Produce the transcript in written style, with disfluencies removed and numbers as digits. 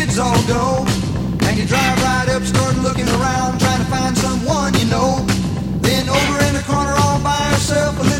kids all go. And you drive right up, start looking around, trying to find someone you know. Then over in the corner all by herself,